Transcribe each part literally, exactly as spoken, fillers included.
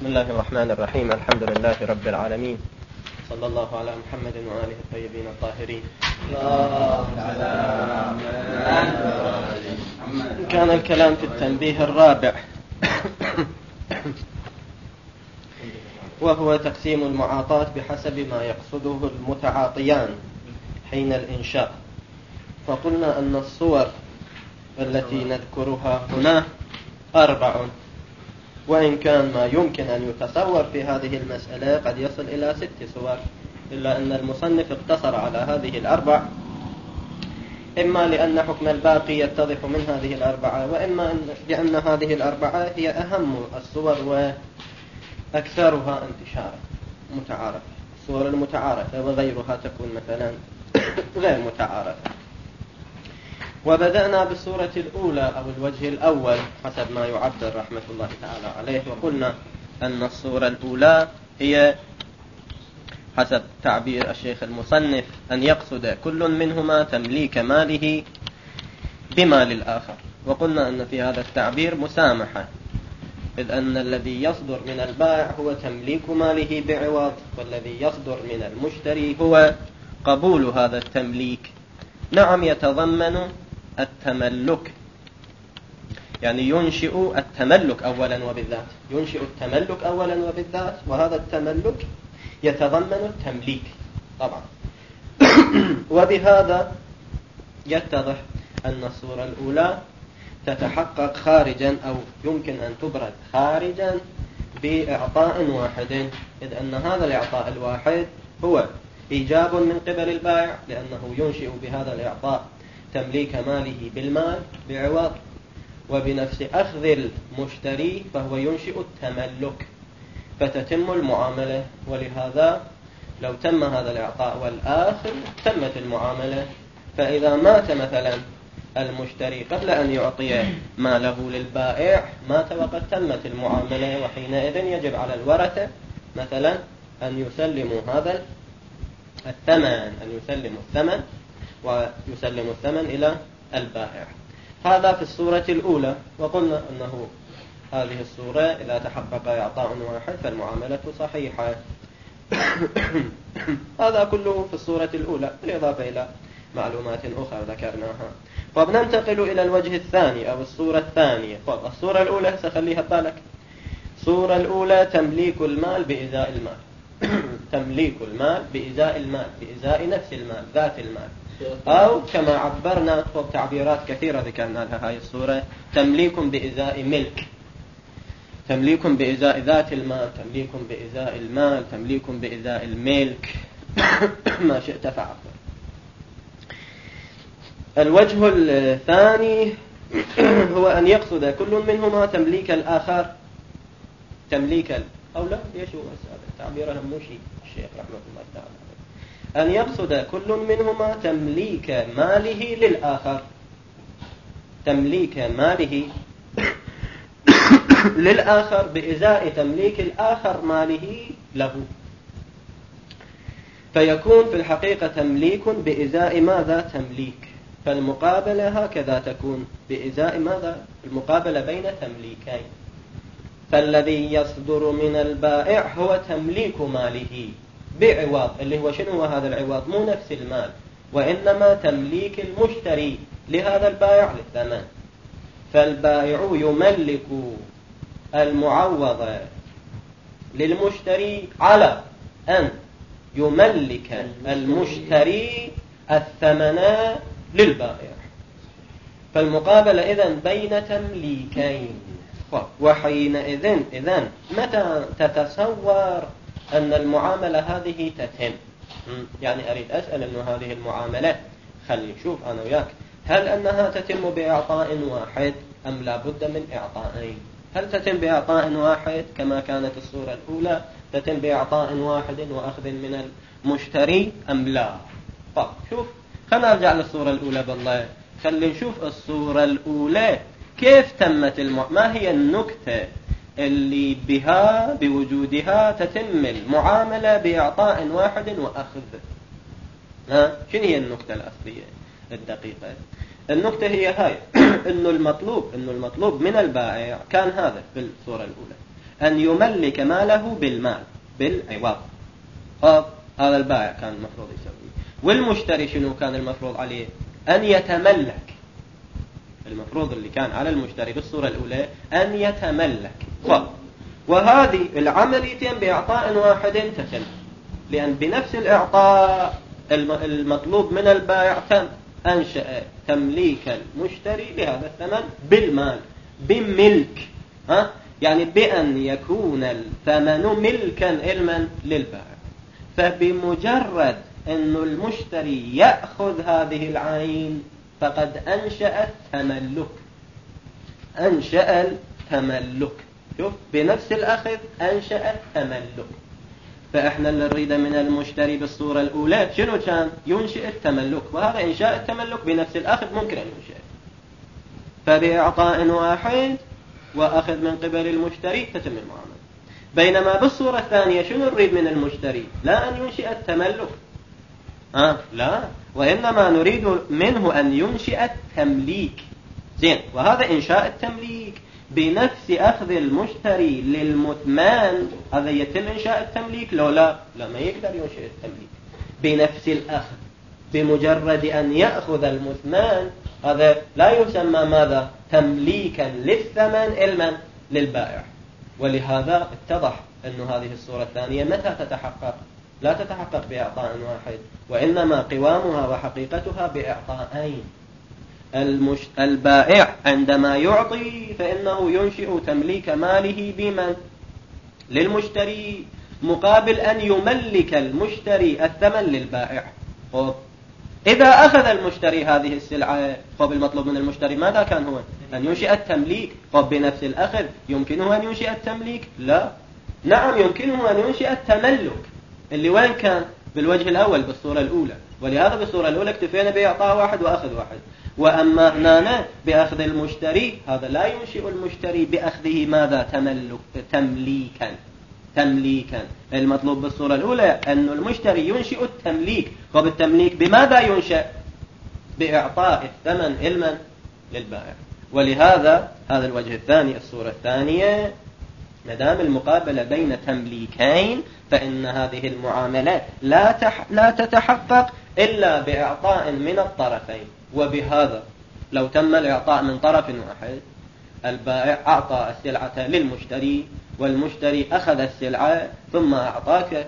بسم الله الرحمن الرحيم. الحمد لله رب العالمين، صلى الله على محمد وآله الطيبين الطاهرين. كان الكلام في التنبيه الرابع وهو تقسيم المعاطاة بحسب ما يقصده المتعاطيان حين الإنشاء. فقلنا أن الصور التي نذكرها هنا أربع، وإن كان ما يمكن أن يتصور في هذه المسألة قد يصل إلى ست صور، إلا أن المصنف اقتصر على هذه الأربع، إما لأن حكم الباقي يتضح من هذه الأربعة، وإما لأن هذه الأربعة هي أهم الصور وأكثرها انتشارا متعارفة. الصور المتعارفة وغيرها تكون مثلا غير متعارفة. وبدأنا بالصورة الأولى أو الوجه الأول حسب ما يعبر رحمة الله تعالى عليه، وقلنا أن الصورة الأولى هي حسب تعبير الشيخ المصنف أن يقصد كل منهما تمليك ماله بمال الآخر. وقلنا أن في هذا التعبير مسامحة، إذ أن الذي يصدر من البائع هو تمليك ماله بعوض، والذي يصدر من المشتري هو قبول هذا التمليك. نعم، يتضمن التملك، يعني ينشئ التملك أولا وبالذات، ينشئ التملك أولا وبالذات، وهذا التملك يتضمن التمليك طبعا. وبهذا يتضح أن الصورة الأولى تتحقق خارجا، أو يمكن أن تبرز خارجا بإعطاء واحد، إذ أن هذا الإعطاء الواحد هو إيجاب من قبل البائع، لأنه ينشئ بهذا الإعطاء تمليك ماله بالمال بعوض، وبنفس أخذ المشتري فهو ينشئ التملك، فتتم المعاملة. ولهذا لو تم هذا الإعطاء والآخر تمت المعاملة. فإذا مات مثلا المشتري قبل أن يعطي ماله للبائع مات وقد تمت المعاملة، وحينئذ يجب على الورثة مثلا أن يسلموا هذا الثمن، أن يسلموا الثمن ويسلموا الثمن إلى البائع. هذا في الصورة الأولى. وقلنا أنه هذه الصورة إذا تحقق إعطاء واحد فالمعاملة صحيحة. هذا كله في الصورة الأولى، بالإضافة إلى معلومات أخرى ذكرناها. فبننتقل إلى الوجه الثاني أو الصورة الثانية. الصورة الأولى سخليها بالك. الصورة الأولى تمليك المال بإزاء المال. تمليك المال بإزاء المال، بإزاء نفس المال، ذات المال، أو كما عبرنا وبتعبيرات كثيرة ذكرنا لها هاي الصورة، تمليك بإزاء ملك، تمليك بإزاء ذات المال، تمليك بإزاء المال، تمليك بإزاء الملك، ما شئت فعبر. الوجه الثاني هو أن يقصد كل منهما تمليك الآخر، تمليك ال... أو لا ليش هو تعبير هموشي الشيخ رحمة الله تعالى، أن يقصد كل منهما تمليك ماله للآخر، تمليك ماله للآخر بإزاء تمليك الآخر ماله له. فيكون في الحقيقة تمليك بإزاء ماذا؟ تمليك. فالمقابلة هكذا تكون بإزاء ماذا؟ المقابلة بين تمليكين. فالذي يصدر من البائع هو تمليك ماله بعوض، اللي هو شنو هو هذا العوض؟ مو نفس المال، وإنما تمليك المشتري لهذا البائع للثمن. فالبائع يملك المعوض للمشتري على أن يملك المشتري الثمن للبائع. فالمقابلة إذن بين تمليكين. وحينئذ إذن متى تتصور أن المعاملة هذه تتم؟ يعني أريد أسأل أن هذه المعاملة، خلي نشوف أنا وياك، هل أنها تتم بإعطاء واحد أم لا بد من إعطائين؟ هل تتم بإعطاء واحد كما كانت الصورة الأولى، تتم بإعطاء واحد وأخذ من المشتري أم لا؟ طب شوف، خلنا نرجع للصورة الأولى بالله، خلي نشوف الصورة الأولى كيف تمت المع... ما هي النكتة اللي بها بوجودها تتم المعاملة بإعطاء واحد وأخذ؟ ها؟ شنو هي النكتة الأصلية الدقيقة؟ النكتة هي هاي، إنه المطلوب إنه المطلوب من البائع كان هذا في الصورة الأولى، أن يملك ماله بالمال بالعوض. طب هذا البائع كان المفروض يسويه، والمشتري شنو كان المفروض عليه؟ أن يتملك. المفروض اللي كان على المشتري بالصورة الأولى أن يتملك. طب وهذه العمليتين بإعطاء واحد تتم، لأن بنفس الإعطاء المطلوب من البائع تم أنشأ تمليك المشتري بهذا الثمن بالمال بملك، ها؟ يعني بأن يكون الثمن ملكا علما للبائع. فبمجرد أن المشتري يأخذ هذه العين فقد أنشأ التملك، أنشأ التملك. شوف، بنفس الأخذ أنشأ التملك. فإحنا اللي نريد من المشتري بالصورة الأولى شنو كان؟ ينشئ التملك، وهذا إنشاء التملك بنفس الأخذ ممكن أن ينشئ. فبإعطاء واحد وأخذ من قبل المشتري تتم المعاملة. بينما بالصورة الثانية شنو نريد من المشتري؟ لا أن ينشئ التملك، آه لا، وإنما نريد منه أن ينشئ التمليك. زين، وهذا إنشاء التمليك بنفس أخذ المشتري للمثمان، هذا يتم إنشاء التمليك لو لا لا ما يقدر ينشئ التمليك بنفس الأخذ. بمجرد أن يأخذ المثمان هذا لا يسمى ماذا؟ تمليكا للثمن علما للبائع. ولهذا اتضح أن هذه الصورة الثانية متى تتحقق؟ لا تتحقق بإعطاء واحد، وإنما قوامها وحقيقتها بإعطائين. المش... البائع عندما يعطي فإنه ينشئ تمليك ماله بمن؟ للمشتري، مقابل أن يملك المشتري الثمن للبائع. طب إذا أخذ المشتري هذه السلعة، طب المطلوب من المشتري ماذا كان هو؟ أن ينشئ التمليك. طب بنفس الأخذ يمكنه أن ينشئ التمليك؟ لا، نعم يمكنه أن ينشئ التملك، اللي وين كان؟ بالوجه الأول بالصورة الأولى. ولهذا بالصورة الأولى اكتفينا بإعطاء واحد وأخذ واحد. وأما هنا بأخذ المشتري، هذا لا ينشئ المشتري بأخذه ماذا؟ تملك تمليكا تمليكا. المطلوب بالصورة الأولى أن المشتري ينشئ التمليك. وبالتمليك بماذا ينشأ؟ بإعطاء الثمن علما للبائع. ولهذا هذا الوجه الثاني، الصورة الثانية، مدام المقابلة بين تمليكين فإن هذه المعاملة لا تح... لا تتحقق إلا بإعطاء من الطرفين. وبهذا لو تم الإعطاء من طرف واحد، البائع أعطى السلعة للمشتري والمشتري أخذ السلعة ثم أعطاك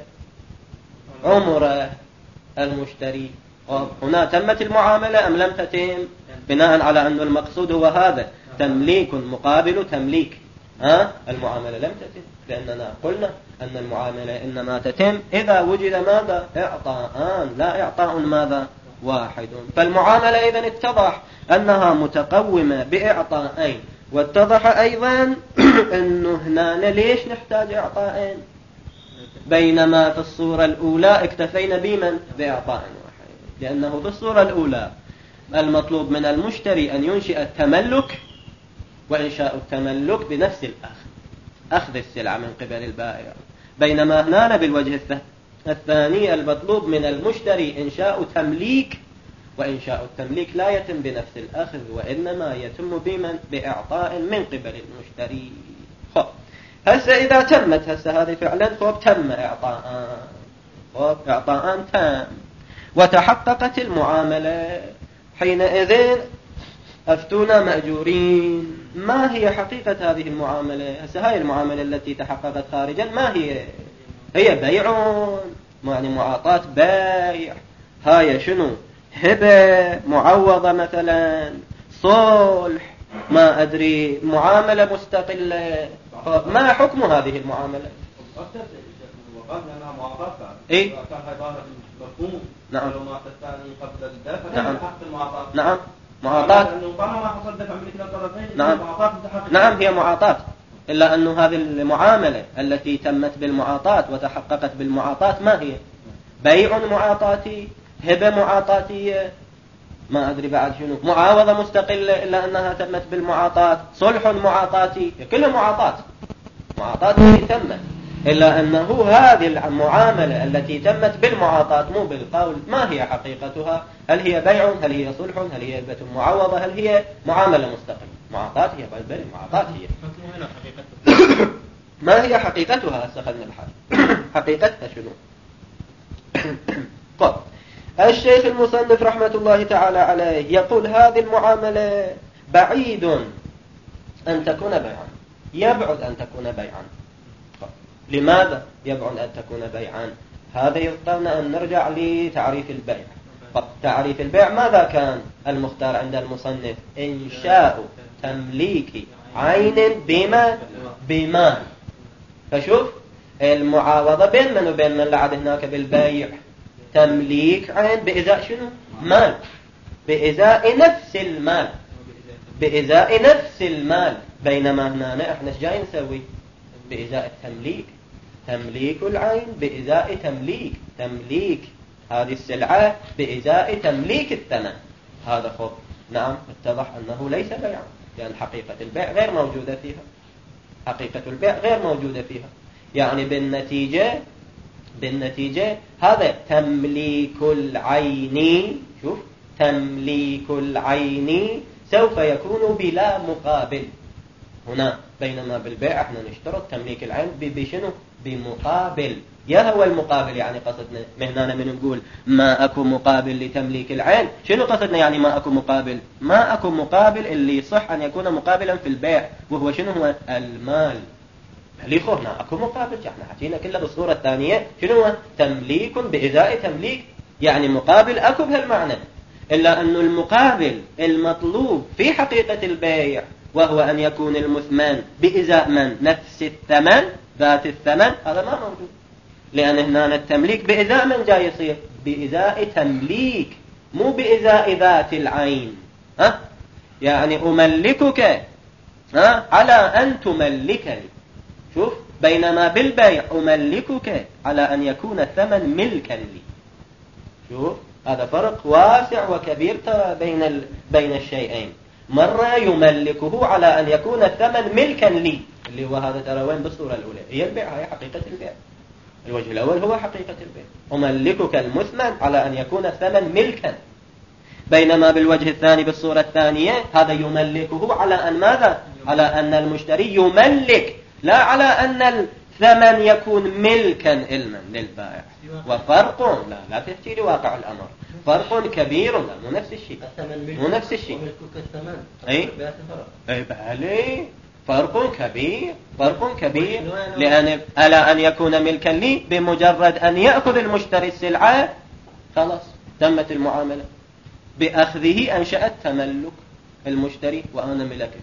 عمر المشتري، هنا تمت المعاملة أم لم تتم؟ بناء على أن المقصود هو هذا، تمليك مقابل تمليك. ها؟ المعاملة لم تتم، لأننا قلنا أن المعاملة إنما تتم إذا وجد ماذا؟ إعطاءان، لا إعطاء ماذا؟ واحد. فالمعاملة إذن اتضح أنها متقومة بإعطاءين، واتضح أيضا أنه هنا ليش نحتاج إعطاءين بينما في الصورة الأولى اكتفينا بمن؟ بإعطاء واحد. لأنه في الصورة الأولى المطلوب من المشتري أن ينشئ التملك، وإنشاء التملك بنفس الأخذ، أخذ السلعة من قبل البائع. بينما هنا بالوجه الثاني المطلوب من المشتري إنشاء تمليك، وإنشاء التمليك لا يتم بنفس الأخذ، وإنما يتم بمن؟ بإعطاء من قبل المشتري. خب هسه إذا تمت هسه هذه فعلا خب تم إعطاء، خب إعطاء تام وتحققت المعاملة، حينئذ أفتونا مأجورين. ما هي حقيقة هذه المعاملة؟ هسه هاي المعاملة التي تحققت خارجا ما هي؟ هي بيع، يعني معاطاة بيع. هاي شنو؟ هبة، معوضة مثلا، صلح، ما أدري، معاملة مستقلة. ما حكم هذه المعاملة؟ إيه؟ نعم. نعم. نعم. معاطاة. نعم. نعم هي معاطاة، إلا أن هذه المعاملة التي تمت بالمعاطاة وتحققت بالمعاطاة ما هي؟ بيع معاطاتي، هبة معاطاتية، ما أدري بعد شنو، معاوضة مستقلة إلا أنها تمت بالمعاطاة، صلح معاطاتي، كل معاطاة معاطاتي تمت، إلا أنه هذه المعاملة التي تمت بالمعاطاة مو بالقول ما هي حقيقتها؟ هل هي بيع؟ هل هي صلح؟ هل هي هبة معوضة؟ هل هي معاملة مستقلة؟ معاطاة هي بل المعاطاة هي ما هي حقيقتها؟ أخذنا الحال حقيقتها شنو؟ طب الشيخ المصنف رحمة الله تعالى عليه يقول هذه المعاملة بعيد أن تكون بيعا، يبعد أن تكون بيعا. لماذا يبعد أن تكون بيعا؟ هذا يضطرنا أن نرجع لتعريف البيع. تعريف البيع ماذا كان المختار عند المصنف؟ إنشاء تمليك عين بما بمال. فشوف المعاوضة بين من وبين من لعب هناك بالبيع؟ تمليك عين بإزاء شنو؟ مال، بإزاء نفس المال، بإزاء نفس المال. بينما هنا احنا ايش جاي نسوي؟ بإزاء التمليك، تمليك العين بإزاء تمليك، تمليك هذه السلعة بإزاء تمليك الثمن. هذا خب نعم اتضح أنه ليس بيعا، لأن حقيقة البيع غير موجودة فيها، حقيقة البيع غير موجودة فيها. يعني بالنتيجة بالنتيجة هذا تمليك العين، شوف تمليك العين سوف يكون بلا مقابل هنا، بينما بالبيع احنا نشترط تمليك العين بشنو؟ بمقابل. يا هو المقابل يعني قصدنا مهنا من نقول ما اكو مقابل لتمليك العين، شنو قصدنا يعني ما اكو مقابل؟ ما اكو مقابل اللي صح ان يكون مقابلا في البيع، وهو شنو هو؟ المال. ليخو هنا اكو مقابل، احنا حكينا كله بالصورة الثانية شنو هو؟ تمليك بإزاء تمليك، يعني مقابل اكو بهالمعنى. إلا أن المقابل المطلوب في حقيقة البيع وهو أن يكون المثمن بإزاء من؟ نفس الثمن، ذات الثمن، هذا ما موجود. لأن هنا التمليك بإزاء من جاي يصير؟ بإزاء تمليك، مو بإزاء ذات العين. ها؟ يعني أملكك ها؟ على أن تملكني. شوف، بينما بالبيع أملكك على أن يكون الثمن ملكا لي. شوف هذا فرق واسع وكبير ترى بين ال... بين الشيئين. مرة يملكه على أن يكون الثمن ملكا لي، اللي هو هذا ترى وين بالصورة الأولى هي البيع، هي حقيقة البيع. الوجه الأول هو حقيقة البيع، أملكك المثمن على أن يكون الثمن ملكا. بينما بالوجه الثاني بالصورة الثانية هذا يملكه على أن ماذا؟ على أن المشتري يملك، لا على أن الثمن يكون ملكا علما للبائع. وفرق، لا لا تحكي لي واقع الأمر، فرق كبير. لا مو نفس الشيء، مو نفس الشيء. أي أي بالي فرق كبير، فرق كبير. لأن ألا أن يكون ملكا لي بمجرد أن يأخذ المشتري السلعة خلاص تمت المعاملة، بأخذه أنشأت تملك المشتري وأنا ملكت.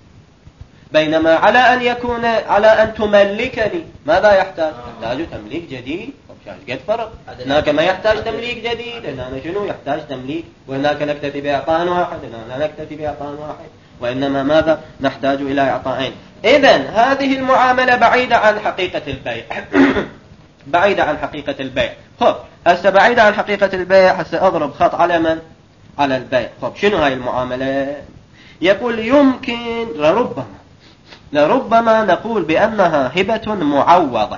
بينما على أن يكون على أن تملكني ماذا يحتاج؟ يحتاج تمليك جديد. قد فرق، هناك ما يحتاج تمليك جديد، هنا شنو يحتاج تمليك، وهناك نكتفي بإعطاء واحد، هنا لا نكتفي بإعطاء واحد، وإنما ماذا؟ نحتاج إلى إعطائين. إذن هذه المعاملة بعيدة عن حقيقة البيع. بعيدة عن حقيقة البيع. خب هسه بعيدة عن حقيقة البيع، هسه أضرب خط على من؟ على البيع. خب شنو هاي المعاملة؟ يقول يمكن لربما لربما نقول بأنها هبة معوضة.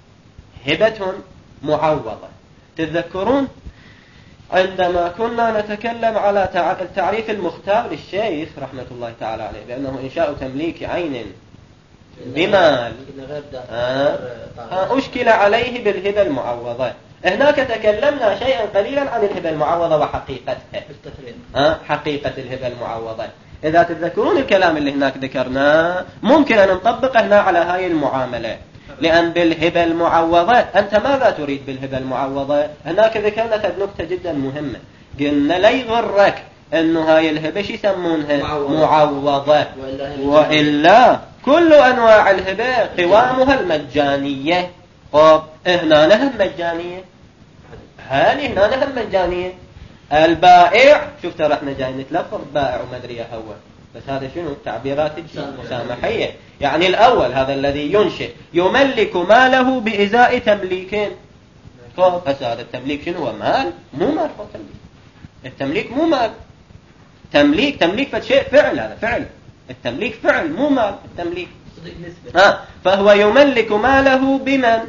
هبة معوضة. تتذكرون عندما كنا نتكلم على التعريف المختار للشيخ رحمة الله تعالى عليه بأنه إنشاء تمليك عين بمال، آه. أشكل عليه بالهبة المعوضة. هناك تكلمنا شيئا قليلا عن الهبة المعوضة وحقيقتها، آه. حقيقة الهبة المعوضة. إذا تتذكرون الكلام اللي هناك ذكرناه ممكن أن نطبقه هنا على هاي المعاملة. لأن بالهبة المعوضة أنت ماذا تريد بالهبة المعوضة؟ هناك ذكرنا نكتة جدا مهمة، قلنا لا يغرك أنه هاي الهبة شو يسمونها؟ معوضة، وإلا كل أنواع الهبة قوامها المجانية. طب هنا نهم مجانية، هل هنا نهم مجانية؟ البائع، شوف ترى احنا جاي نتلفظ بائع وما ادري هو، بس هذا شنو؟ تعبيرات مسامحية. يعني الأول هذا الذي ينشئ يملك ماله بإزاء تمليكين. طب بس هذا التمليك شنو هو؟ مال، مو مال. تمليك التمليك مو مال. تمليك تمليك فشيء فعل، هذا فعل. التمليك فعل مو مال. التمليك ها، فهو يملك ماله بمن؟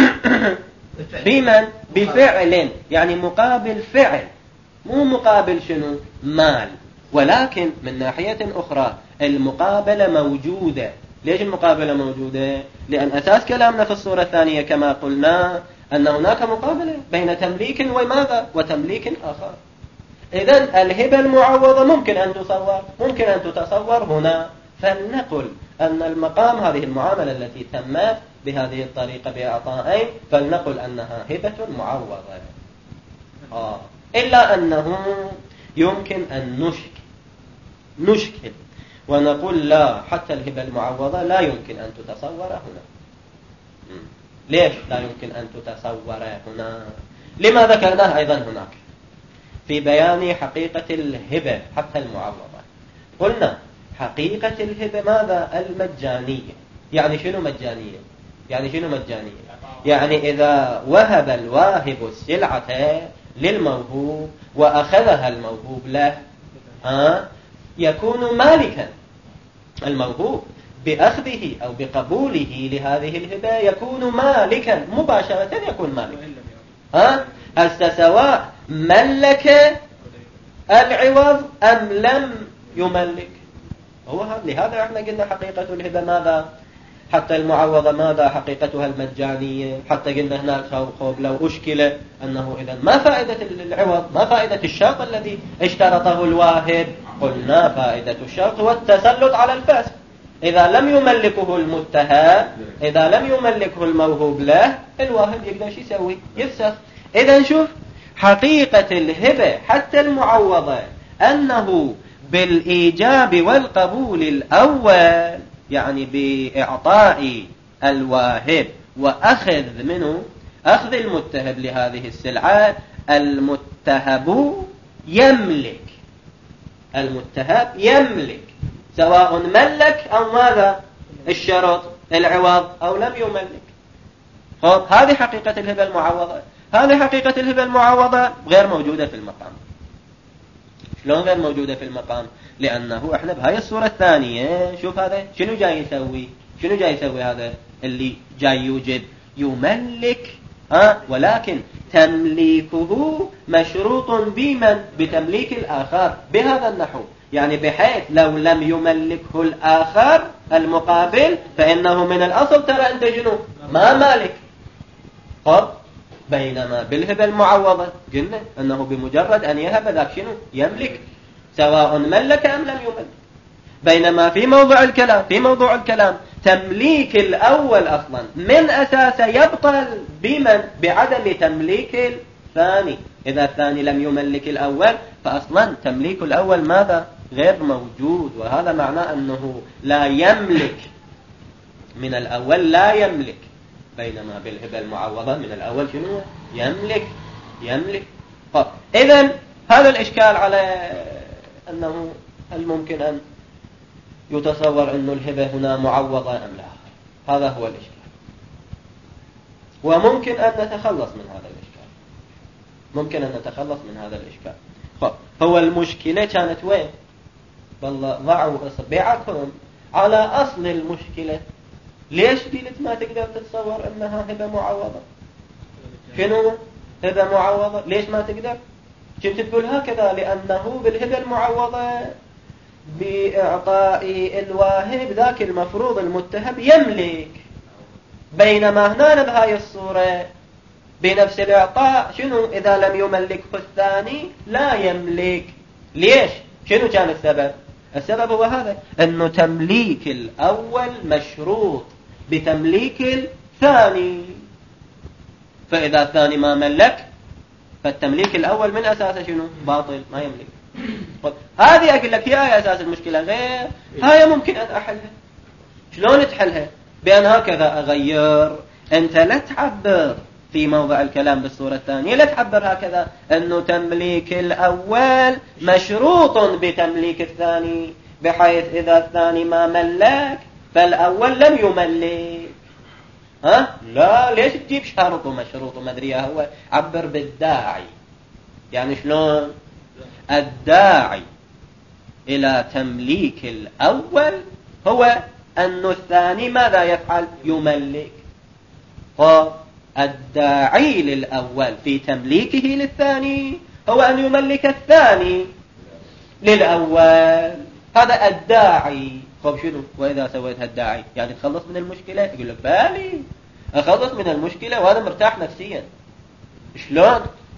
بمن؟ بفعل، يعني مقابل فعل، مو مقابل شنو؟ مال. ولكن من ناحية أخرى المقابلة موجودة، ليش المقابلة موجودة؟ لأن أساس كلامنا في الصورة الثانية كما قلنا أن هناك مقابلة بين تمليك وماذا؟ وتمليك آخر. إذن الهبة المعوضة ممكن أن تصور ممكن أن تتصور هنا. فلنقل أن المقام هذه المعاملة التي تمت بهذه الطريقة بإعطائين فلنقل أنها هبة معوضة. آه. إلا أنه يمكن أن نشكل نشكل ونقول لا، حتى الهبة المعوضة لا يمكن أن تتصور هنا. ليش لا يمكن أن تتصور هنا؟ لما ذكرناه أيضا هناك في بيان حقيقة الهبة حتى المعوضة. قلنا حقيقة الهبة ماذا؟ المجانية. يعني شنو مجانية؟ يعني شنو مجانية؟ يعني إذا وهب الواهب السلعة للموهوب وأخذها الموهوب له ها يكون مالكا. الموهوب بأخذه أو بقبوله لهذه الهبة يكون مالكا مباشرة، يكون مالكا. ها هل سواء ملك العوض أم لم يملك؟ هو هذا. لهذا احنا قلنا حقيقة الهبة ماذا؟ حتى المعوضة ماذا؟ حقيقتها المجانية. حتى قلنا هناك خوف لو أشكل أنه إذن ما فائدة العوض؟ ما فائدة الشرط الذي اشترطه الواهب؟ قلنا فائدة الشرط هو التسلط على الفاسد. إذا لم يملكه المتهم، إذا لم يملكه الموهوب له، الواهب يقدر شو يسوي؟ يفسخ. إذن شوف حقيقة الهبة حتى المعوضة أنه بالإيجاب والقبول الأول، يعني بإعطاء الواهب وأخذ منه أخذ المتهب لهذه السلعة، المتهب يملك. المتهب يملك سواء ملك أو ماذا؟ الشرط العوض أو لم يملك. خب هذه حقيقة الهبة المعوضة. هذه حقيقة الهبة المعوضة غير موجودة في المقام. شلون غير موجودة في المقام؟ لأنه احنا بهاي الصورة الثانية شوف هذا شنو جاي يسوي؟ شنو جاي يسوي هذا اللي جاي يوجد؟ يملك ها ولكن تمليكه مشروط بمن؟ بتمليك الآخر بهذا النحو. يعني بحيث لو لم يملكه الآخر المقابل فإنه من الأصل ترى أنت شنو؟ ما مالك. طب بينما بالهبة المعوضة قلنا أنه بمجرد أن يهب ذاك شنو؟ يملك سواء ملك أم لم يملك. بينما في موضوع الكلام في موضوع الكلام تمليك الأول أصلا من أساسه يبطل بمن؟ بعدم تمليك الثاني. إذا الثاني لم يملك الأول فأصلا تمليك الأول ماذا؟ غير موجود. وهذا معناه أنه لا يملك من الأول، لا يملك. بينما بالهبة المعوضة من الأول شنو؟ يملك يملك. طب إذن هذا الإشكال على أنه هل ممكن أن يتصور أن الهبة هنا معوضة أم لا؟ هذا هو الإشكال. وممكن أن نتخلص من هذا الإشكال. ممكن أن نتخلص من هذا الإشكال. طب هو المشكلة كانت وين؟ والله ضعوا إصبعكم على أصل المشكلة. ليش قلت ما تقدر تتصور أنها هبة معوضة؟ شنو هبة معوضة؟ ليش ما تقدر؟ كنت تقول هكذا لأنه بالهبة المعوضة بإعطاء الواهب ذاك المفروض المتهب يملك. بينما هنا بهاي الصورة بنفس الإعطاء شنو؟ إذا لم يملكه الثاني لا يملك. ليش؟ شنو كان السبب؟ السبب هو هذا أنه تمليك الأول مشروط بتمليك الثاني. فإذا الثاني ما ملك فالتمليك الأول من أساسه شنو؟ باطل، ما يملك. طب هذه أقول لك هي أساس المشكلة. غير هاي ممكن أن أحلها. شلون تحلها؟ بأن هكذا أغير. أنت لا تعبر في موضع الكلام بالصورة الثانية، لا تعبر هكذا أنه تمليك الأول مشروط بتمليك الثاني، بحيث إذا الثاني ما ملك فالأول لم يملك. ها؟ لا، ليش تجيب شرط ومشروط وما أدري. هو عبر بالداعي. يعني شلون؟ الداعي إلى تمليك الأول هو أن الثاني ماذا يفعل؟ يملك. فالداعي للأول في تمليكه للثاني هو أن يملك الثاني للأول. هذا الداعي طب شنو وإذا سويت هالداعي يعني تخلص من المشكلة؟ يقول لك بالي أخلص من المشكلة وأنا مرتاح نفسيا. شلون؟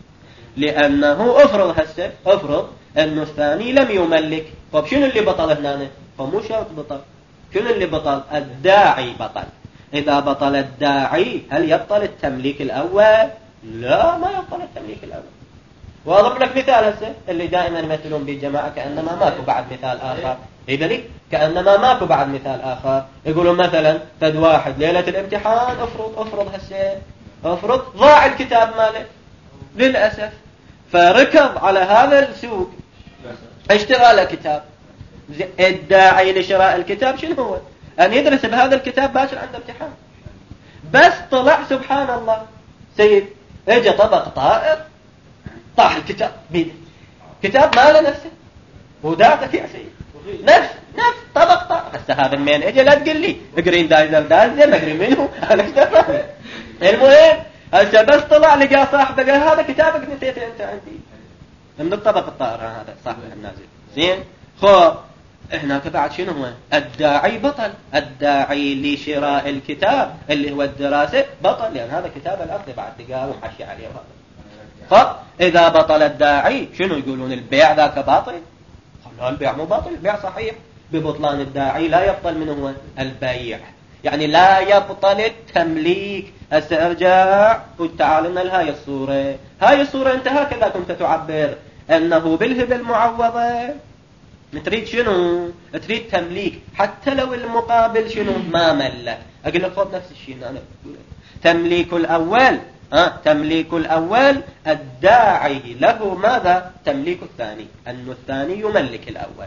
لأنه افرض هسه افرض أنه الثاني لم يملك. طب شنو اللي بطل هنا؟ فمو شرط بطل. شنو اللي بطل؟ الداعي بطل. إذا بطل الداعي هل يبطل التمليك الأول؟ لا، ما يبطل التمليك الأول. وأضرب لك مثال هسه اللي دائما يمثلون به الجماعة كأنما ماكو بعد مثال آخر. إذا لك كأنما ماكو بعد مثال آخر. يقولون مثلا فد واحد ليلة الامتحان افرض افرض هسه افرض ضاع الكتاب ماله للأسف، فركض على هذا السوق اشترى له كتاب. الداعي لشراء الكتاب شنو هو؟ أن يدرس بهذا الكتاب باكر عنده امتحان. بس طلع سبحان الله سيد اجى طبق طائر طاح الكتاب بيده، كتاب ماله نفسه وداعتك يا سيد نفس نفس طبق طائر. هسه هذا من اجى لا تقول لي جرين دايزر دايزر ما ادري منه انا ايش دفعني. المهم هسه بس طلع لقى صاحبه قال هذا كتابك نسيته انت عندي من الطبق الطائر هذا صاحب النازل. زين خو هناك بعد شنو هو؟ الداعي بطل. الداعي لشراء الكتاب اللي هو الدراسة بطل، لأن هذا كتاب الأرض بعد تقال وحشي عليه وهذا. طب إذا بطل الداعي شنو يقولون؟ البيع ذاك باطل؟ لا، البيع مو باطل، البيع صحيح. ببطلان الداعي لا يبطل منه هو البيع، يعني لا يبطل التمليك. هسه ارجع وتعال لنا لهاي الصورة. هاي الصورة انت هكذا كنت تعبر أنه بالهبة المعوضة تريد شنو؟ تريد تمليك حتى لو المقابل شنو؟ ما ملك. أقول لك خذ نفس الشيء أنا تمليك الأول ها تمليك الأول الداعي له ماذا؟ تمليك الثاني، أنه الثاني يملك الأول.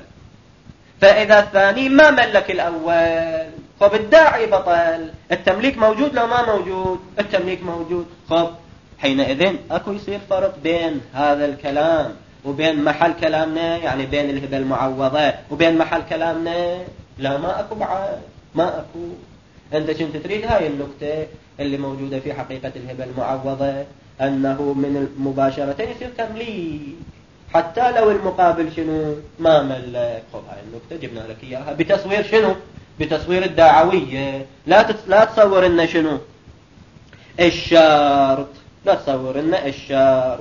فإذا الثاني ما ملك الأول فبالداعي بطل. التمليك موجود لو ما موجود؟ التمليك موجود. خب حينئذ أكو يصير فرق بين هذا الكلام وبين محل كلامنا، يعني بين الهبة المعوضة وبين محل كلامنا. لا ما أكو بعد، ما أكو. أنت كنت تريد هاي النقطة اللي موجودة في حقيقة الهبة المعوضة، أنه من المباشرتين يصير تمليك حتى لو المقابل شنو؟ ما ملك. خب هاي النقطة جبنا لك إياها بتصوير شنو؟ بتصوير الدعوية. لا تت... لا تصور لنا شنو؟ الشرط. لا تصور لنا الشرط.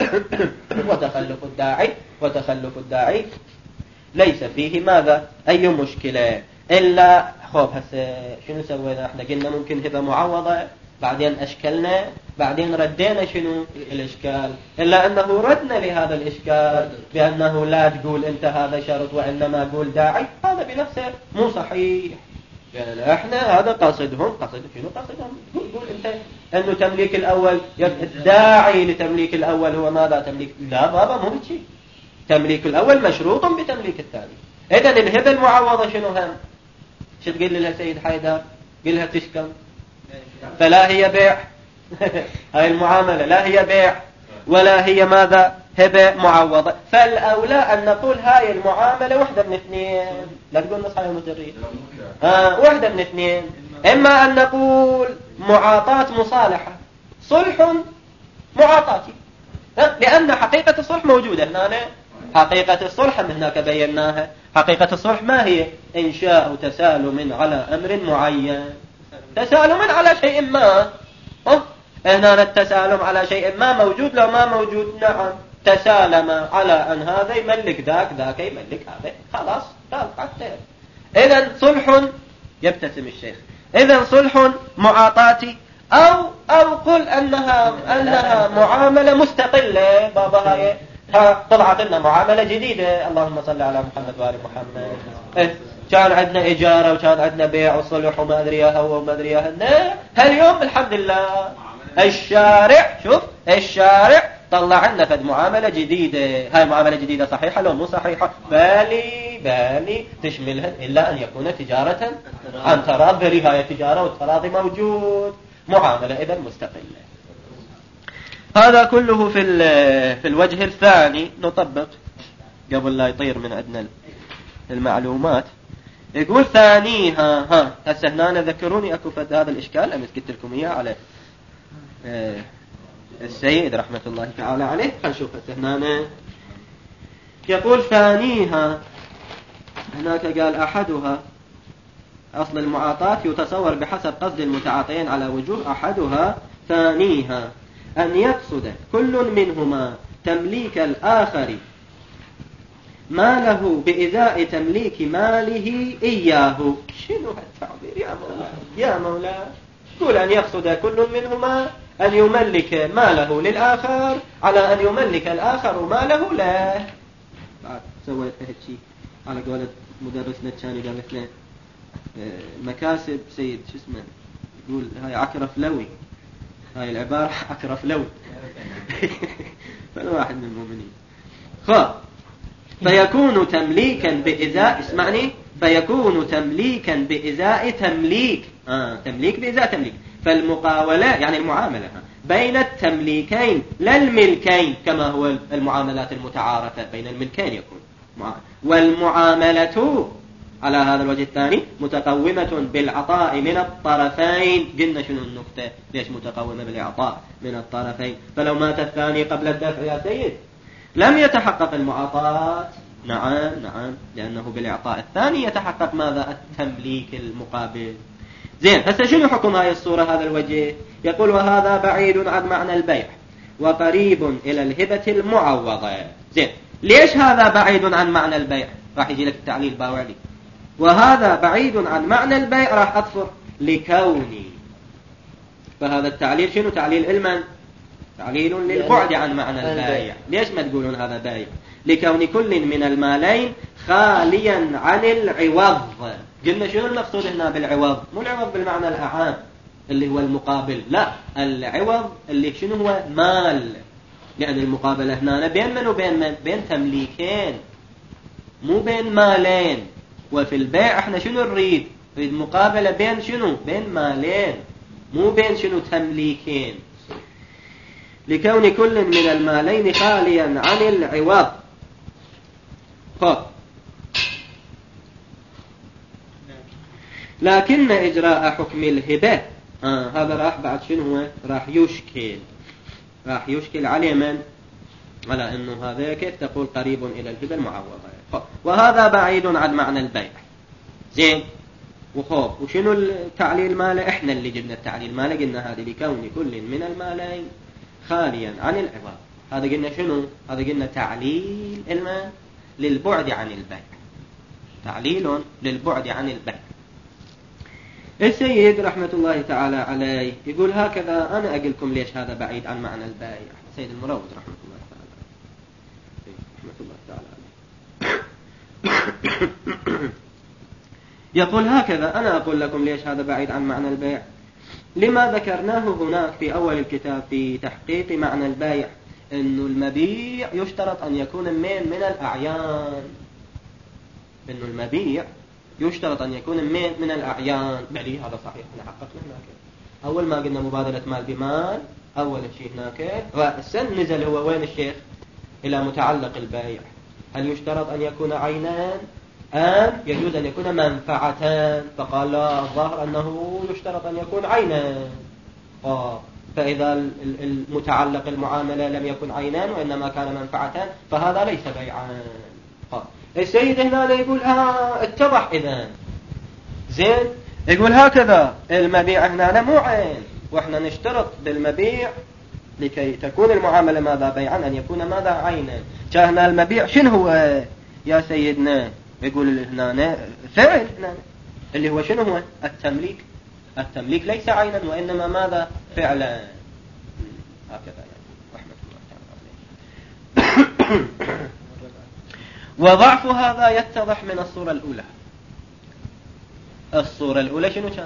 وتخلف الداعي وتخلف الداعي ليس فيه ماذا؟ أي مشكلة إلا خوف. هسه شنو سوينا احنا؟ قلنا ممكن هبة معوضة، بعدين أشكلنا، بعدين ردينا شنو الإشكال، إلا أنه ردنا لهذا الإشكال بأنه لا تقول أنت هذا شرط وإنما قول داعي. هذا بنفسه مو صحيح. يعني احنا هذا قصدهم. قصد شنو قصدهم؟ يقول انت انه تمليك الاول الداعي لتمليك الاول هو ماذا؟ تمليك. لا بابا مو هيك. تمليك الاول مشروط بتمليك الثاني. اذا الهبه المعوضه شنو هم؟ شو تقول لها سيد حيدر؟ قل لها تشكم. فلا هي بيع. هاي المعامله لا هي بيع ولا هي ماذا؟ هبه معوضه. فالاولى ان نقول هاي المعامله وحده من اثنين. لا تقول نصحى المدري آه وحده من اثنين. اما ان نقول معاطاه مصالحه، صلح معاطاتي، لان حقيقه الصلح موجوده هنا. حقيقه الصلح من هناك بيناها. حقيقه الصلح ما هي؟ انشاء تسالم على امر معين، تسالم على شيء ما. أه؟ هنا التسالم على شيء ما موجود لو ما موجود. نعم تسالم على أن هذا يملك ذاك، ذاك يملك هذا، خلاص حتى. إذن صلح. يبتسم الشيخ. إذن صلح معاطاتي أو أو قل أنها أنها معاملة مستقلة. بابا هاي ها طلعت لنا معاملة جديدة. اللهم صل على محمد وآل محمد. إيه كان عندنا إجارة وكان عندنا بيع وصلح وما أدري ياها وما أدري ياها. هاليوم الحمد لله الشارع شوف الشارع طلع لنا فد معاملة جديدة. هاي معاملة جديدة صحيحة لو مو صحيحة؟ بالي بالي تشملها إلا أن يكون تجارة عن تراضي. هاي تجارة والتراضي موجود. معاملة إذا مستقلة. هذا كله في في الوجه الثاني. نطبق قبل لا يطير من عندنا المعلومات. يقول ثانيها. ها هسه هنا ذكروني أكو فد هذا الإشكال أمس قلت لكم إياه على آه السيد رحمة الله تعالى عليه. خلينا نشوف هنا. يقول ثانيها. هناك قال أحدها أصل المعاطاة يتصور بحسب قصد المتعاطيين على وجوه، أحدها ثانيها أن يقصد كل منهما تمليك الآخر ماله بإزاء تمليك ماله إياه. شنو هالتعبير يا مولا يا مولا؟ قول أن يقصد كل منهما أن يملك ماله للآخر على أن يملك الآخر ماله له. بعد سويت هالشيء على قولة مدرسنا الثاني قال لنا مكاسب سيد شو اسمه، يقول هاي عكرف لوي، هاي العبارة عكرف لوي. فالواحد من المؤمنين خب فيكون تمليكا بإزاء، اسمعني، فيكون تمليكا بإزاء تمليك، آه تمليك بإزاء تمليك. فالمقاولة يعني المعاملة بين التمليكين لا الملكين كما هو المعاملات المتعارفة بين الملكين يكون، والمعاملة على هذا الوجه الثاني متقومة بالعطاء من الطرفين. قلنا شنو النقطة ليش متقومة بالعطاء من الطرفين؟ فلو مات الثاني قبل الدفع يا سيد لم يتحقق المعاطاة. نعم نعم، لأنه بالإعطاء الثاني يتحقق ماذا؟ التمليك المقابل. زين، هسه شنو حكم هاي الصورة هذا الوجه؟ يقول وهذا بعيد عن معنى البيع وقريب إلى الهبة المعوضة. زين، ليش هذا بعيد عن معنى البيع؟ راح يجي لك التعليل باوعدي. وهذا بعيد عن معنى البيع راح أطفر لكوني، فهذا التعليل شنو؟ تعليل علما، تعليل للبعد عن معنى البايع. ليش ما تقولون هذا بايع؟ لكون كل من المالين خاليا عن العوض. قلنا شنو المقصود هنا بالعوض؟ مو العوض بالمعنى الأعام اللي هو المقابل، لا، العوض اللي شنو هو؟ مال. يعني المقابلة هنا بين من وبين من؟ بين تمليكين مو بين مالين. وفي البيع احنا شنو نريد؟ نريد مقابلة بين شنو؟ بين مالين مو بين شنو؟ تمليكين. لكون كل من المالين خاليا عن العوض. خب لكن إجراء حكم الهبة آه هذا راح بعد شنو هو؟ راح يشكل راح يشكل على من؟ على أنه هذا كيف تقول قريب إلى الهبة المعوضة. خب وهذا بعيد عن معنى البيع. زين، وخب وشنو التعليل ماله؟ احنا اللي جبنا التعليل ماله، قلنا هذه لكون كل من المالين خاليا عن العوض. هذا قلنا شنو؟ هذا قلنا تعليل المال للبعد عن البيع، تعليل للبعد عن البيع. السيد رحمة الله تعالى عليه يقول هكذا. أنا أقول لكم ليش هذا بعيد عن معنى البيع. سيد المروض رحمة الله تعالى رحمة الله تعالى عليه يقول هكذا. أنا أقول لكم ليش هذا بعيد عن معنى البيع. لما ذكرناه هناك في أول الكتاب في تحقيق معنى البيع، إنه المبيع يشترط أن يكون من من الأعيان. إنه المبيع يشترط أن يكون من من الأعيان. بلي هذا صحيح، احنا حققنا هناك. أول ما قلنا مبادلة مال بمال، أول شيء هناك رأسا نزل هو وين الشيخ؟ إلى متعلق البيع. هل يشترط أن يكون عينان أم يجوز أن يكون منفعتان؟ فقال لا، الظاهر أنه يشترط أن يكون عينان. آه. فإذا المتعلق المعاملة لم يكن عينان وإنما كان منفعتان فهذا ليس بيعان. آه. السيد هنا يقول ها اتضح إذن. زين، يقول هكذا المبيع هنا مو عين، وإحنا نشترط بالمبيع لكي تكون المعاملة ماذا؟ بيعا، أن يكون ماذا؟ عينا. جاءنا المبيع شنو هو يا سيدنا؟ يقول هنا فعل هنا اللي هو شنو هو؟ التمليك. التمليك ليس عينا وإنما ماذا؟ فعلا. هكذا يعني رحمة الله تعالى عليه. وضعف هذا يتضح من الصورة الأولى. الصورة الأولى شنو كانت؟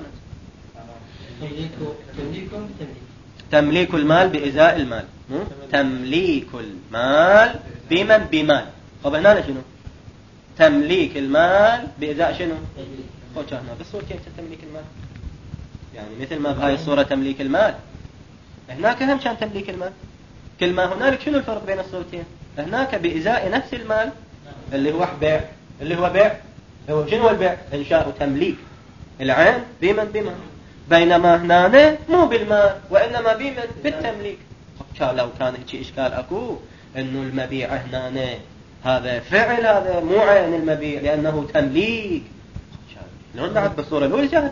تمليك المال بإزاء المال. تمليك المال بمن؟ بمال. طب هنا شنو؟ تمليك المال بإزاء شنو؟ خوش هنا بالصورة كيف تمليك المال؟ يعني مثل ما بهاي الصورة تمليك المال، هناك هم كان تمليك المال. كل ما هنالك شنو الفرق بين الصورتين؟ هناك بإزاء نفس المال اللي هو بيع، اللي هو بيع هو شنو البيع؟ إنشاء وتمليك العين بمن؟ بمن. بينما هنا مو بالمال وإنما بمن؟ بالتمليك. لو كان هيك إشكال أكو إنه المبيع هنا هذا فعل، هذا مو عين المبيع لأنه تمليك. لون بعد بالصورة الأولى كانت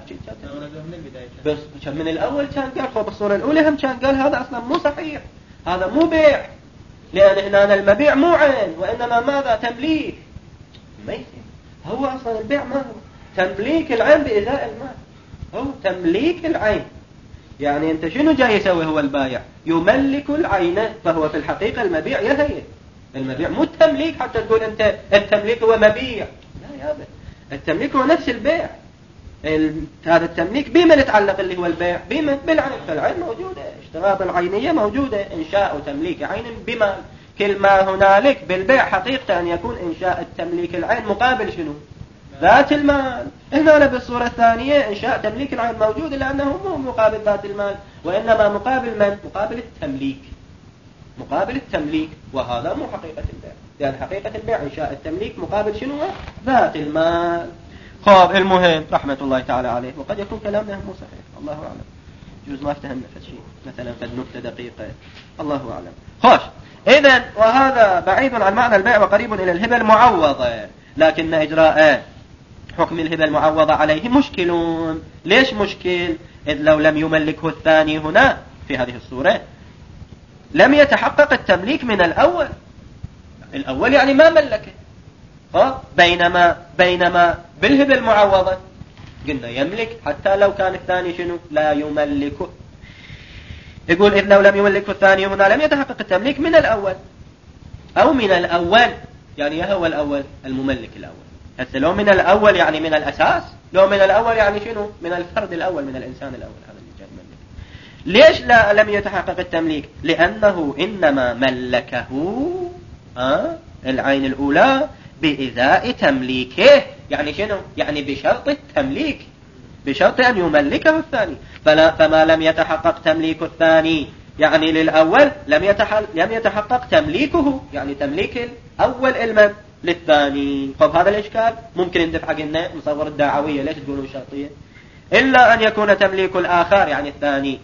بس كان من الأول كان قال خب بالصورة الأولى هم كان قال هذا أصلا مو صحيح، هذا مو بيع، لأن هنا المبيع مو عين وإنما ماذا؟ تمليك. ما يصير، هو أصلا البيع ما هو تمليك العين بإزاء المال، هو تمليك العين. يعني أنت شنو جاي يسوي هو البايع؟ يملك العين، فهو في الحقيقة المبيع يهي المبيع مو التمليك حتى تقول أنت التمليك هو مبيع. لا يا أبد، التمليك هو نفس البيع. هذا التمليك بما يتعلق اللي هو البيع بما بالعين، فالعين موجودة، اشتراط العينية موجودة، إنشاء وتمليك عين بما كل ما هنالك بالبيع حقيقة أن يكون إنشاء التمليك العين مقابل شنو؟ ذات المال. هنا بالصورة الثانية إنشاء تمليك العين موجود لأنه مو مقابل ذات المال وإنما مقابل من؟ مقابل التمليك، مقابل التمليك، وهذا مو حقيقة البيع، لأن يعني حقيقة البيع إنشاء التمليك مقابل شنو؟ ذات المال. خاب المهم رحمة الله تعالى عليه، وقد يكون كلامنا مو صحيح، الله أعلم، جوز ما افتهمنا في شيء مثلا قد نكتة دقيقة، الله أعلم. خوش، إذن وهذا بعيد عن معنى البيع وقريب إلى الهبة المعوضة، لكن إجراء حكم الهبة المعوضة عليه مشكلون. ليش مشكل؟ إذ لو لم يملكه الثاني هنا في هذه الصورة لم يتحقق التمليك من الأول، الأول يعني ما ملكه، بينما بينما بالهبة المعوضة قلنا يملك حتى لو كان الثاني شنو؟ لا يملكه. يقول إذ لو لم يملكه الثاني هنا لم يتحقق التمليك من الأول، أو من الأول يعني هو الأول المملك الأول. هسه لو من الأول يعني من الأساس، لو من الأول يعني شنو؟ من الفرد الأول، من الإنسان الأول، هذا اللي جاي يملك. ليش لا لم يتحقق التمليك؟ لأنه إنما ملكه آه العين الأولى بإزاء تمليكه، يعني شنو؟ يعني بشرط التمليك، بشرط أن يملكه الثاني. فلا فما لم يتحقق تمليك الثاني يعني للأول لم يتحقق, لم يتحقق تمليكه، يعني تمليك الأول المن للثاني. طب هذا الإشكال ممكن ندفع قلنا مصور الدعوية، ليش تقولون شرطية؟ إلا أن يكون تمليك الآخر يعني الثاني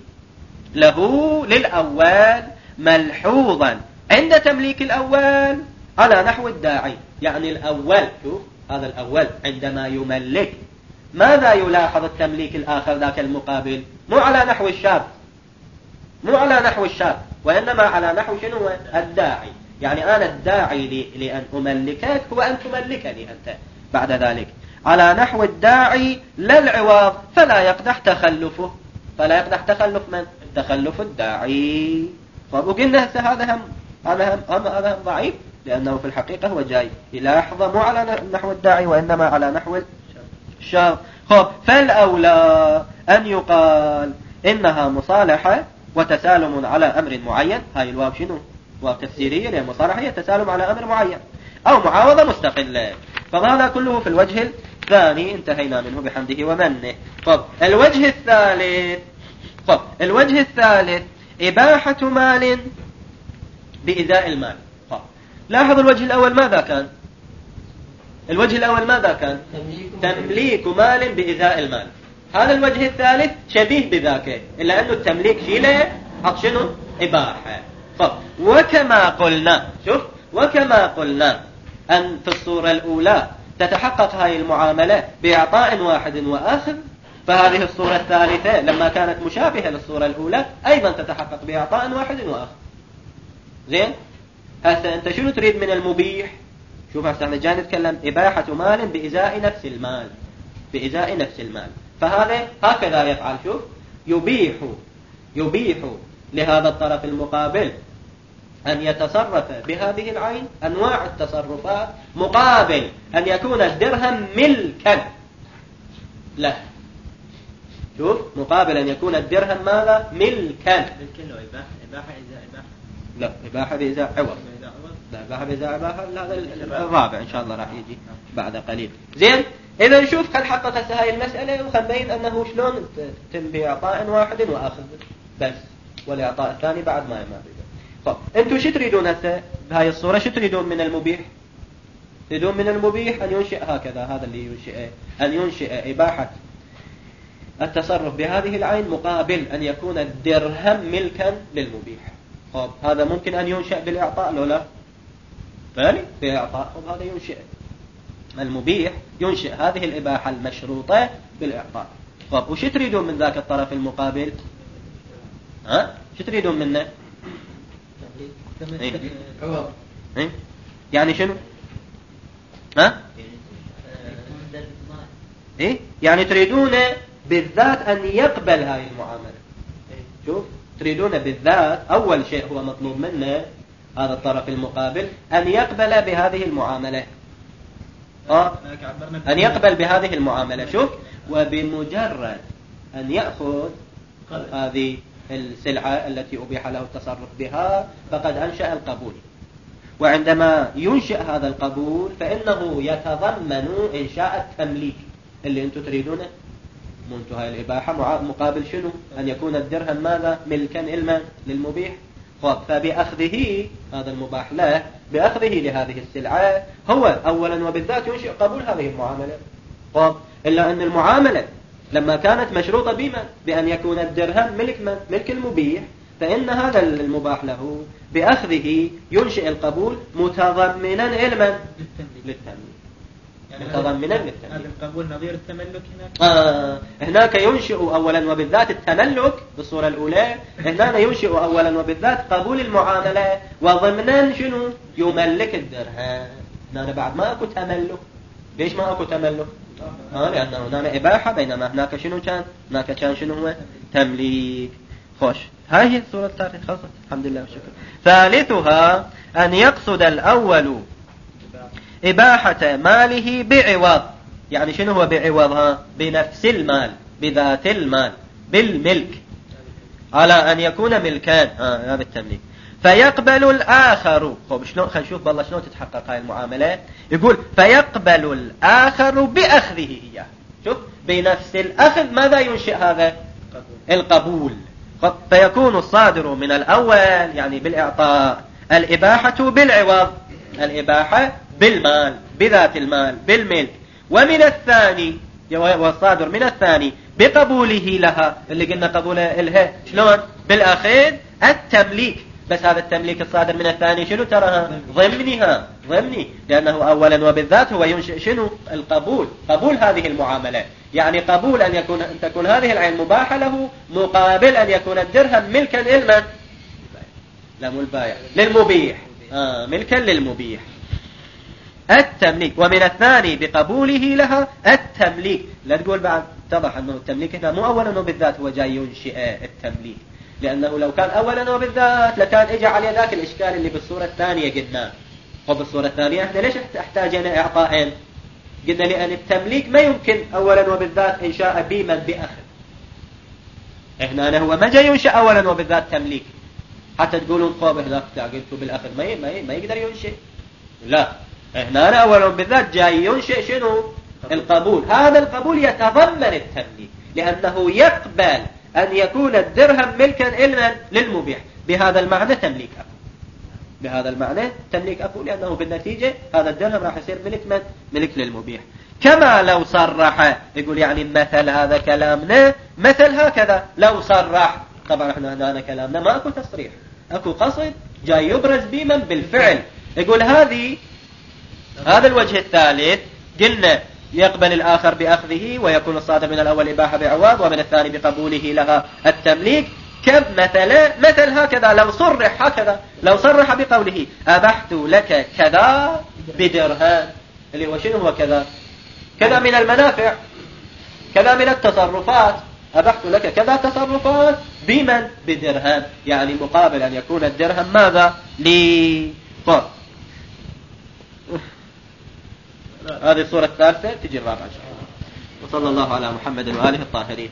له للأول ملحوظا عند تمليك الأول على نحو الداعي. يعني الأول، شوف هذا الأول عندما يملك ماذا يلاحظ التمليك الآخر ذاك المقابل؟ مو على نحو الشاب، مو على نحو الشاب، وإنما على نحو شنو؟ الداعي. يعني أنا الداعي لأن أملكك هو أن تملكني أنت بعد ذلك، على نحو الداعي لا العوض، فلا يقدح تخلفه، فلا يقدح تخلف من؟ تخلف الداعي. طب وقلنا هذا هم هذا هم هذا هم ضعيف، لأنه في الحقيقة هو جاي يلاحظ مو على نحو الداعي وإنما على نحو الشرط. خب فالأولى أن يقال إنها مصالحة وتسالم على أمر معين. هاي الواو شنو؟ واو تفسيرية، لأن مصالحة هي تسالم على أمر معين أو معاوضة مستقلة. فهذا كله في الوجه الثاني انتهينا منه بحمده ومنه. طب الوجه الثالث، طب الوجه الثالث إباحة مال بإزاء المال. طب لاحظ الوجه الأول ماذا كان؟ الوجه الأول ماذا كان؟ تمليك مال بإزاء المال. هذا الوجه الثالث شبيه بذاك، إلا أنه التمليك شيله حط شنو؟ إباحة. طب وكما قلنا، شوف وكما قلنا أن في الصورة الأولى تتحقق هذه المعاملة بإعطاء واحد وآخر، فهذه الصورة الثالثة لما كانت مشابهة للصورة الأولى أيضا تتحقق بإعطاء واحد وآخر. زين؟ هسه أنت شنو تريد من المبيح؟ شوف هسه احنا جاي نتكلم إباحة مال بإزاء نفس المال، بإزاء نفس المال. فهذا هكذا يفعل، شوف يبيح يبيح لهذا الطرف المقابل أن يتصرف بهذه العين أنواع التصرفات مقابل أن يكون الدرهم ملكا له. شوف مقابل أن يكون الدرهم ماذا؟ ملكا. ملكا له إباحة إباحة إزاء إباحة لا إباحة بإزاء عوض، لا إباحة بإزاء إباحة. هذا الرابع إن شاء الله راح يجي بعد قليل. زين، إذا نشوف خل حققت هاي المسألة وخل نبين أنه شلون تم بإعطاء واحد وآخذ بس، والإعطاء الثاني بعد ما يمر. طب أنتوا شو تريدون هسه بهاي الصورة؟ شو تريدون من المبيح؟ تريدون من المبيح أن ينشئ هكذا، هذا اللي ينشئ أن ينشئ إباحة التصرف بهذه العين مقابل أن يكون الدرهم ملكا للمبيح. طب هذا ممكن أن ينشئ بالإعطاء لو لا؟ ثاني بإعطاء، طب هذا ينشئ المبيح ينشئ هذه الإباحة المشروطة بالإعطاء. طب وش تريدون من ذاك الطرف المقابل؟ ها؟ شو تريدون منه؟ إيه؟ إيه؟ يعني شنو؟ ها؟ إيه؟ يعني تريدون بالذات أن يقبل هاي المعاملة. شوف، تريدون بالذات أول شيء هو مطلوب منه هذا الطرف المقابل أن يقبل بهذه المعاملة. آه؟ أن يقبل بهذه المعاملة. شوف، وبمجرد أن يأخذ هذه السلعة التي أبيح له التصرف بها فقد أنشأ القبول. وعندما ينشئ هذا القبول فإنه يتضمن إنشاء التمليك اللي أنتم تريدونه. منتهى هاي الإباحة مقابل شنو؟ أن يكون الدرهم ماذا؟ ملكا إلما للمبيح. فبأخذه هذا المباح له، بأخذه لهذه السلعة هو أولا وبالذات ينشئ قبول هذه المعاملة. طب إلا أن المعاملة لما كانت مشروطة بما بأن يكون الدرهم ملك من؟ ملك المبيح، فإن هذا المباح له بأخذه ينشئ القبول متضمنا علما للتمليك. يعني متضمنا للتمليك. هذا القبول نظير التملك هناك. آه هناك ينشئ أولا وبالذات التملك بالصورة الأولى، هنا ينشئ أولا وبالذات قبول المعاملة وضمنا شنو؟ يملك الدرهم. هنا بعد ما أكو تملك. ليش ما أكو تملك؟ آه لأنه هنا إباحة بينما هناك شنو كان؟ هناك كان شنو هو؟ تمليك. خوش، هاي هي الصورة الثالثة خلصت الحمد لله والشكر. ثالثها أن يقصد الأول إباحة ماله بعوض. يعني شنو هو بعوضها؟ بنفس المال، بذات المال، بالملك، على أن يكون ملكان. آه هذا التمليك. فيقبل الآخر. طب شلون؟ خلينا نشوف بالله شلون تتحقق هاي المعاملة. يقول فيقبل الآخر بأخذه إياه. شوف، بنفس الأخذ ماذا ينشئ هذا؟ القبول. فيكون الصادر من الأول يعني بالإعطاء الإباحة بالعوض، الإباحة بالمال، بذات المال، بالملك. ومن الثاني والصادر من الثاني بقبوله لها، اللي قلنا قبوله لها شلون؟ بالأخذ التمليك. بس هذا التمليك الصادر من الثاني شنو تراها؟ ضمنها، ضمني، لأنه أولا وبالذات هو ينشئ شنو؟ القبول، قبول هذه المعاملة. يعني قبول أن يكون أن تكون هذه العين مباحة له مقابل أن يكون الدرهم ملكا للمن؟ لا مو البائع، للمبيح. آه ملكا للمبيح. التمليك. ومن الثاني بقبوله لها التمليك. لا تقول بعد اتضح أنه التمليك هنا مو أولا وبالذات هو جاي ينشئ التمليك، لأنه لو كان أولا وبالذات لكان إجا على ذاك الإشكال اللي بالصورة الثانية قلنا. وبالصورة الثانية احنا ليش احتاجنا إعطائين؟ قلنا لأن التمليك ما يمكن أولا وبالذات إنشاء بمن بأخذ. هنا هو ما جاي ينشئ أولا وبالذات تمليك حتى تقولون طب هذاك قلتوا بالأخذ ما ما يقدر ينشئ. لا، هنا أولا وبالذات جاي ينشئ شنو؟ القبول. هذا القبول يتضمن التمليك لأنه يقبل أن يكون الدرهم ملكا إلما للمبيح. بهذا المعنى تمليك أكو، بهذا المعنى تمليك أكو، لأنه بالنتيجة هذا الدرهم راح يصير ملك من؟ ملك للمبيح. كما لو صرح، يقول يعني مثل هذا كلامنا مثل هكذا لو صرح. طبعا احنا هنا كلامنا ما أكو تصريح، أكو قصد جاي يبرز بمن؟ بالفعل. يقول هذه هذا الوجه الثالث قلنا يقبل الآخر بأخذه ويكون الصادر من الأول إباحة بعوض ومن الثاني بقبوله لها التمليك. كم مثلا مثل هكذا لو صرح هكذا لو صرح بقوله أبحت لك كذا بدرهم، اللي هو شنو هو كذا؟ كذا من المنافع، كذا من التصرفات. أبحت لك كذا تصرفات بمن؟ بدرهم، يعني مقابل أن يكون الدرهم ماذا؟ لي. طب هذه الصورة الثالثة، تجي الرابعة إن شاء الله. وصلى الله على محمد وآله الطاهرين.